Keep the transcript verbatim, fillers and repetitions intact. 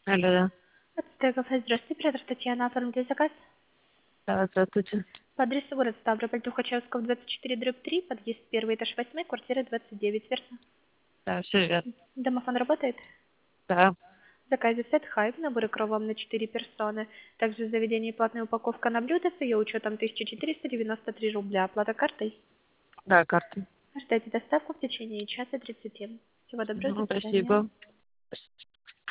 Алло, да. Кафе, здравствуйте, оператор Татьяна, оформите заказ Да, здравствуйте. по адресу город Ставрополь, Тухачевского, двадцать четыре, дробь три, подъезд первый, этаж восьмой, квартира двадцать девять, верно? Да, все верно. Домофон работает? Да, В заказе сет хайп, наборы кровом на четыре персоны. Также в заведении платная упаковка на блюдо с ее учетом тысяча четыреста девяносто три рубля. Оплата картой? да, карты. Ждайте доставку в течение часа тридцати. Всего доброго, до Ну, свидания. спасибо.